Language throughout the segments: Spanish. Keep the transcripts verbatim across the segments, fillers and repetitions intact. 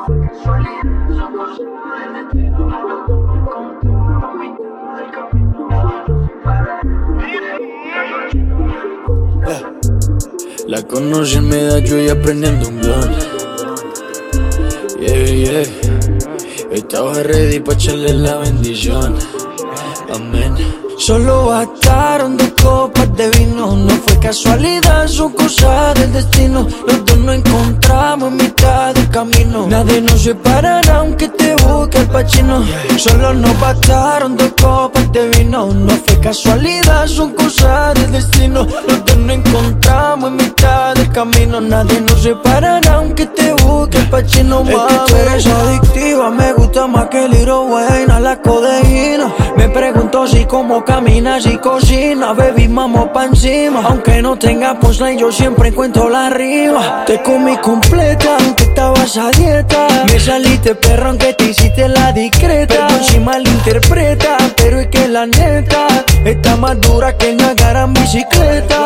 La conocí en Medallo y aprendiendo un blon. Yeah, yeah. Estaba ready pa' echarle la bendición. Amén. Solo bastaron dos copas de vino. No fue casualidad, son cosas del destino. Los dos nos encontramos en mitad del camino. Nadie nos separará aunque te busque el pachino. Solo nos bastaron dos copas de vino. No fue casualidad, son cosas del destino. Los dos nos encontramos en mitad del camino. Nadie nos separará aunque te busque el pachino. Es que tú eres adictiva, me gusta más que el Little Wayne a la codeína. Me pregunto si como caminas y cocina, baby, vamos pa' encima. Aunque no tenga punchline, yo siempre encuentro la rima. Te comí completa, aunque estabas a dieta. Me saliste perro, aunque te hiciste la discreta. Perdón si malinterpreta, pero es que la neta está más dura que el Niagara en bicicleta.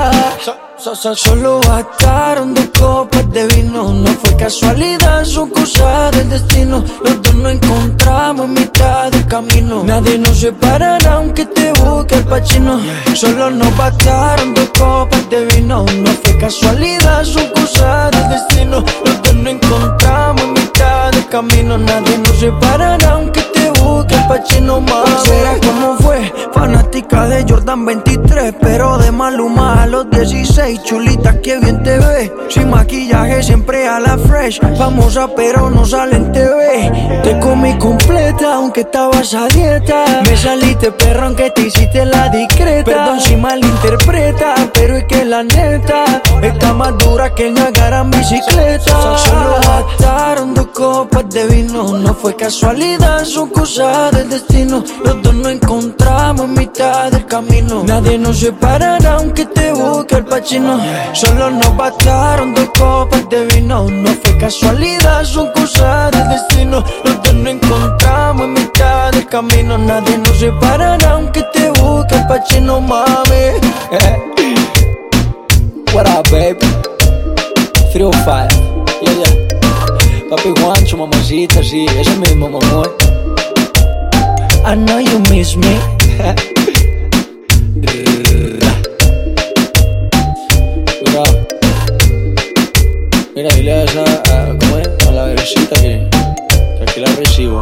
So, so, solo bastaron dos copas de vino. No fue casualidad, son cosas del destino. Los dos nos encontramos en mitad del camino. Nadie nos separará aunque te busque el pachino. Solo nos bastaron dos copas de vino. No fue casualidad, son cosas del destino. Los dos nos encontramos en mitad del camino. Nadie nos separará aunque te busque el pachino, mami. Será como fue, fanática de Jordan veintitrés, pero de Maluma a los dieciséis. Chulita, que bien te ve. Sin maquillaje, siempre a la fresh. Famosa, pero no sale en T V. Te comí completa, aunque estabas a dieta. Me saliste perro, aunque te hiciste la discreta. Perdón si malinterpreta, pero es que la neta está más dura que el Niagara en bicicleta. Solo bastaron dos copas de vino. No fue casualidad, son cosas del destino. Los dos nos encontramos en mitad del camino. Nadie nos separará aunque te busque el pachino. Solo nos bastaron dos copas de vino. No fue casualidad, son cosas del destino. Los dos nos encontramos en mitad del camino. Nadie nos separará aunque te busque el pachino, mami. What up, baby? three oh five. Yeah, yeah. Papi Juancho, mamacita, sí, ese mismo, mi amor. I know you miss me. Mira, dile a esa, a, ¿cómo es? A la bebecita que, que aquí la recibo.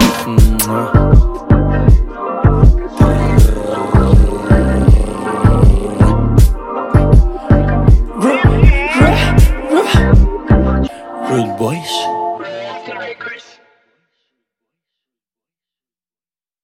Rude Boys.